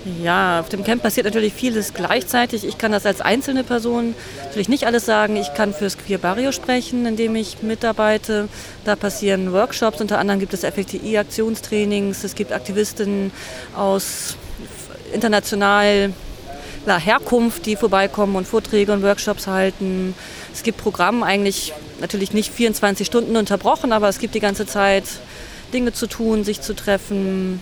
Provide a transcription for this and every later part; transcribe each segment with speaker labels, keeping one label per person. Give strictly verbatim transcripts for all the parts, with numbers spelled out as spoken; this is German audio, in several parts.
Speaker 1: Ja, auf dem Camp passiert natürlich vieles gleichzeitig. Ich kann das als einzelne Person natürlich nicht alles sagen. Ich kann fürs Queer Barrio sprechen, in dem ich mitarbeite. Da passieren Workshops, unter anderem gibt es F L T I-Aktionstrainings. Es gibt Aktivistinnen aus internationaler Herkunft, die vorbeikommen und Vorträge und Workshops halten. Es gibt Programme, eigentlich natürlich nicht vierundzwanzig Stunden unterbrochen, aber es gibt die ganze Zeit Dinge zu tun, sich zu treffen.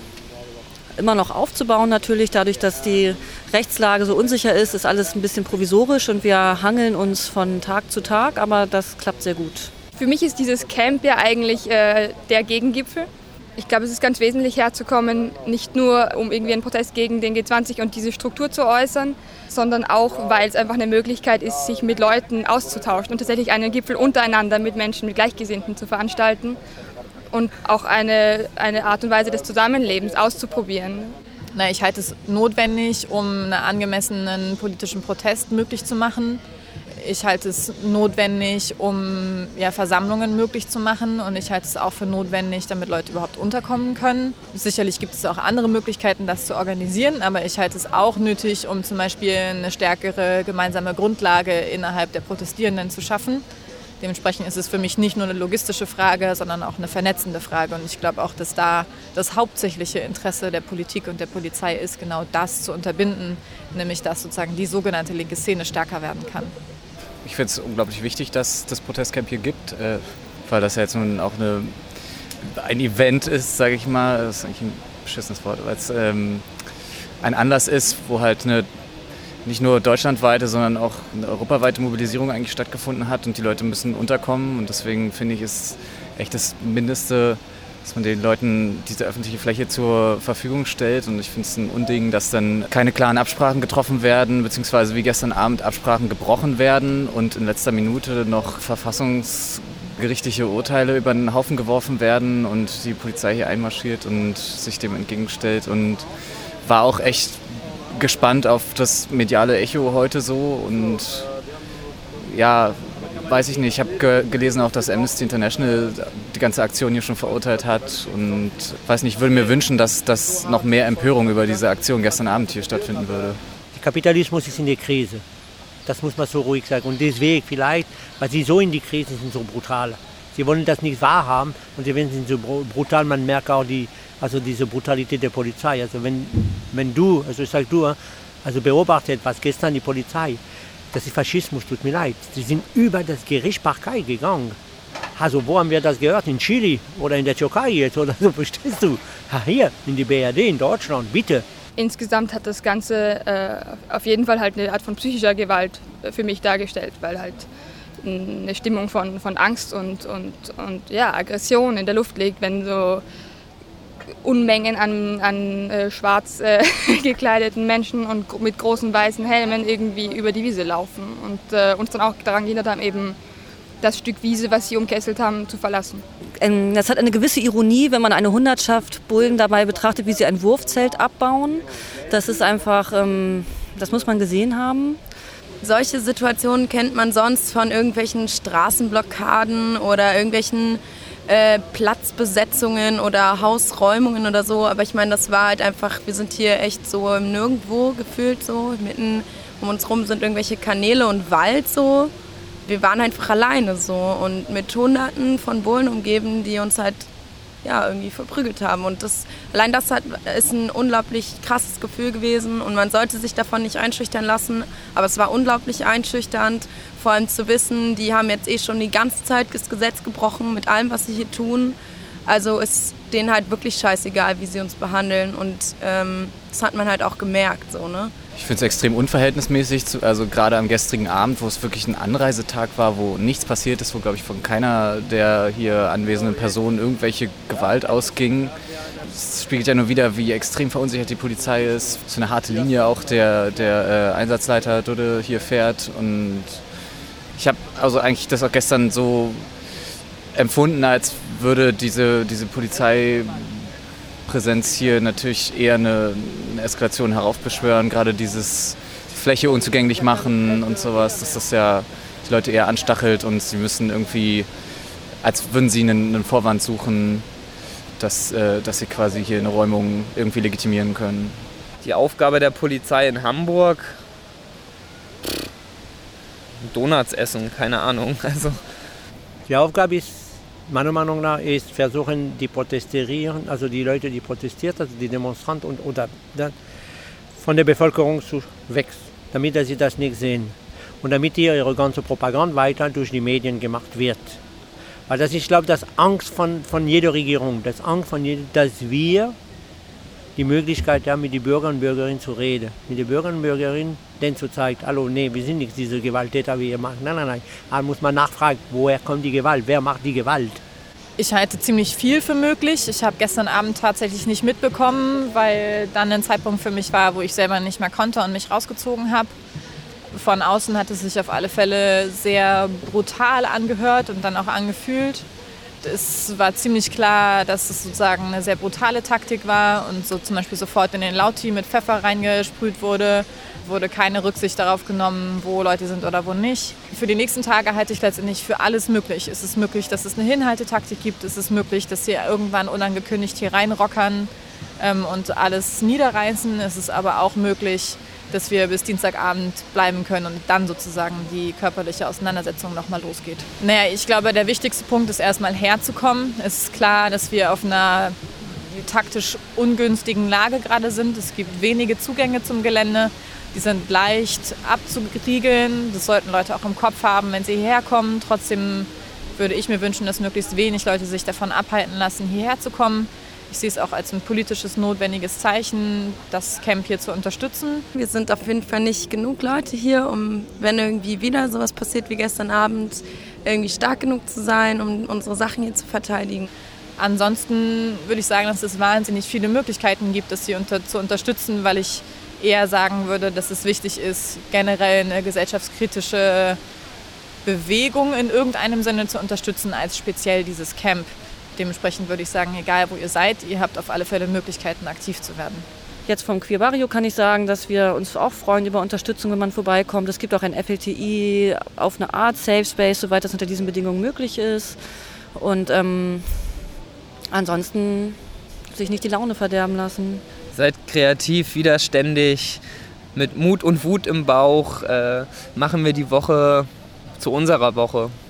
Speaker 1: Immer noch aufzubauen natürlich, dadurch, dass die Rechtslage so unsicher ist, ist alles ein bisschen provisorisch und wir hangeln uns von Tag zu Tag, aber das klappt sehr gut.
Speaker 2: Für mich ist dieses Camp ja eigentlich äh, der Gegengipfel. Ich glaube, es ist ganz wesentlich herzukommen, nicht nur um irgendwie einen Protest gegen den G zwanzig und diese Struktur zu äußern, sondern auch, weil es einfach eine Möglichkeit ist, sich mit Leuten auszutauschen und tatsächlich einen Gipfel untereinander mit Menschen, mit Gleichgesinnten zu veranstalten. Und auch eine, eine Art und Weise des Zusammenlebens auszuprobieren.
Speaker 3: Na, ich halte es notwendig, um einen angemessenen politischen Protest möglich zu machen. Ich halte es notwendig, um ja, Versammlungen möglich zu machen. Und ich halte es auch für notwendig, damit Leute überhaupt unterkommen können. Sicherlich gibt es auch andere Möglichkeiten, das zu organisieren. Aber ich halte es auch nötig, um zum Beispiel eine stärkere gemeinsame Grundlage innerhalb der Protestierenden zu schaffen. Dementsprechend ist es für mich nicht nur eine logistische Frage, sondern auch eine vernetzende Frage. Und ich glaube auch, dass da das hauptsächliche Interesse der Politik und der Polizei ist, genau das zu unterbinden, nämlich dass sozusagen die sogenannte linke Szene stärker werden kann.
Speaker 4: Ich finde es unglaublich wichtig, dass das Protestcamp hier gibt, äh, weil das ja jetzt nun auch eine, ein Event ist, sage ich mal. Das ist eigentlich ein beschissenes Wort, weil es ähm, ein Anlass ist, wo halt eine nicht nur deutschlandweite, sondern auch eine europaweite Mobilisierung eigentlich stattgefunden hat und die Leute müssen unterkommen und deswegen finde ich, ist echt das Mindeste, dass man den Leuten diese öffentliche Fläche zur Verfügung stellt und ich finde es ein Unding, dass dann keine klaren Absprachen getroffen werden, beziehungsweise wie gestern Abend Absprachen gebrochen werden und in letzter Minute noch verfassungsgerichtliche Urteile über den Haufen geworfen werden und die Polizei hier einmarschiert und sich dem entgegenstellt und war auch echt gespannt auf das mediale Echo heute so und ja, weiß ich nicht, ich habe ge- gelesen auch, dass Amnesty International die ganze Aktion hier schon verurteilt hat und weiß nicht, würde mir wünschen, dass, dass noch mehr Empörung über diese Aktion gestern Abend hier stattfinden würde.
Speaker 5: Der Kapitalismus ist in der Krise, das muss man so ruhig sagen und deswegen vielleicht, weil sie so in die Krise sind, so brutal. Sie wollen das nicht wahrhaben und sie sind so brutal, man merkt auch die Also diese Brutalität der Polizei. Also wenn, wenn du, also ich sag du, also beobachtet, was gestern die Polizei, das ist Faschismus, tut mir leid. Sie sind über das Gerichtsbarkeit gegangen. Also wo haben wir das gehört? In Chile oder in der Türkei jetzt oder so, verstehst du? Ha, hier, in die B R D, in Deutschland, bitte.
Speaker 2: Insgesamt hat das Ganze äh, auf jeden Fall halt eine Art von psychischer Gewalt für mich dargestellt, weil halt eine Stimmung von, von Angst und, und, und ja, Aggression in der Luft liegt, wenn so Unmengen an, an äh, schwarz äh, gekleideten Menschen und mit großen weißen Helmen irgendwie über die Wiese laufen und äh, uns dann auch daran gehindert haben, eben das Stück Wiese, was sie umkesselt haben, zu verlassen.
Speaker 1: Das hat eine gewisse Ironie, wenn man eine Hundertschaft Bullen dabei betrachtet, wie sie ein Wurfzelt abbauen. Das ist einfach, ähm, das muss man gesehen haben.
Speaker 6: Solche Situationen kennt man sonst von irgendwelchen Straßenblockaden oder irgendwelchen Äh, Platzbesetzungen oder Hausräumungen oder so, aber ich meine, das war halt einfach, wir sind hier echt so im Nirgendwo gefühlt so, mitten um uns rum sind irgendwelche Kanäle und Wald so, wir waren einfach alleine so und mit Hunderten von Bullen umgeben, die uns halt ja irgendwie verprügelt haben und das, allein das hat, ist ein unglaublich krasses Gefühl gewesen und man sollte sich davon nicht einschüchtern lassen, aber es war unglaublich einschüchternd, vor allem zu wissen, die haben jetzt eh schon die ganze Zeit das Gesetz gebrochen mit allem, was sie hier tun, also ist denen halt wirklich scheißegal, wie sie uns behandeln und ähm, das hat man halt auch gemerkt so, ne?
Speaker 4: Ich finde es extrem unverhältnismäßig, also gerade am gestrigen Abend, wo es wirklich ein Anreisetag war, wo nichts passiert ist, wo, glaube ich, von keiner der hier anwesenden Personen irgendwelche Gewalt ausging. Es spiegelt ja nur wieder, wie extrem verunsichert die Polizei ist, so eine harte Linie auch der, der äh, Einsatzleiter Dudde hier fährt. Und ich habe also eigentlich das auch gestern so empfunden, als würde diese, diese Polizei Präsenz hier natürlich eher eine, eine Eskalation heraufbeschwören, gerade dieses Fläche unzugänglich machen und sowas, dass das ja die Leute eher anstachelt und sie müssen irgendwie, als würden sie einen, einen Vorwand suchen, dass, äh, dass sie quasi hier eine Räumung irgendwie legitimieren können.
Speaker 7: Die Aufgabe der Polizei in Hamburg? Donuts essen, keine Ahnung. Also
Speaker 5: die Aufgabe ist, meiner Meinung nach, ist versuchen, die Protestieren, also die Leute, die protestiert, also die Demonstranten und oder von der Bevölkerung zu weg, damit sie das nicht sehen und damit hier ihre ganze Propaganda weiter durch die Medien gemacht wird. Weil das ist, ich glaube, das Angst von, von jeder Regierung, das Angst von jeder, dass wir die Möglichkeit haben, mit den Bürgern und Bürgerinnen zu reden. Mit den Bürgern und Bürgerinnen, denen zu zeigen, hallo, nee, wir sind nicht diese Gewalttäter, wie ihr macht. Nein, nein, nein. Da muss man nachfragen, woher kommt die Gewalt, wer macht die Gewalt?
Speaker 3: Ich halte ziemlich viel für möglich. Ich habe gestern Abend tatsächlich nicht mitbekommen, weil dann ein Zeitpunkt für mich war, wo ich selber nicht mehr konnte und mich rausgezogen habe. Von außen hat es sich auf alle Fälle sehr brutal angehört und dann auch angefühlt. Es war ziemlich klar, dass es sozusagen eine sehr brutale Taktik war und so zum Beispiel sofort in den Lauti mit Pfeffer reingesprüht wurde. Wurde keine Rücksicht darauf genommen, wo Leute sind oder wo nicht. Für die nächsten Tage halte ich letztendlich für alles möglich. Es ist möglich, dass es eine Hinhaltetaktik gibt. Es ist möglich, dass sie irgendwann unangekündigt hier reinrockern ähm, und alles niederreißen. Es ist aber auch möglich, dass wir bis Dienstagabend bleiben können und dann sozusagen die körperliche Auseinandersetzung nochmal losgeht. Naja, ich glaube, der wichtigste Punkt ist erstmal herzukommen. Es ist klar, dass wir auf einer taktisch ungünstigen Lage gerade sind. Es gibt wenige Zugänge zum Gelände. Die sind leicht abzuriegeln. Das sollten Leute auch im Kopf haben, wenn sie hierher kommen. Trotzdem würde ich mir wünschen, dass möglichst wenig Leute sich davon abhalten lassen, hierher zu kommen. Ich sehe es auch als ein politisches notwendiges Zeichen, das Camp hier zu unterstützen.
Speaker 6: Wir sind auf jeden Fall nicht genug Leute hier, um, wenn irgendwie wieder sowas passiert wie gestern Abend, irgendwie stark genug zu sein, um unsere Sachen hier zu verteidigen.
Speaker 3: Ansonsten würde ich sagen, dass es wahnsinnig viele Möglichkeiten gibt, das hier unter, zu unterstützen, weil ich eher sagen würde, dass es wichtig ist, generell eine gesellschaftskritische Bewegung in irgendeinem Sinne zu unterstützen, als speziell dieses Camp. Dementsprechend würde ich sagen, egal wo ihr seid, ihr habt auf alle Fälle Möglichkeiten, aktiv zu werden.
Speaker 1: Jetzt vom Queer Barrio kann ich sagen, dass wir uns auch freuen über Unterstützung, wenn man vorbeikommt. Es gibt auch ein F L T I auf eine Art Safe Space, soweit das unter diesen Bedingungen möglich ist. Und ähm, ansonsten sich nicht die Laune verderben lassen.
Speaker 7: Seid kreativ, widerständig, mit Mut und Wut im Bauch äh, machen wir die Woche zu unserer Woche.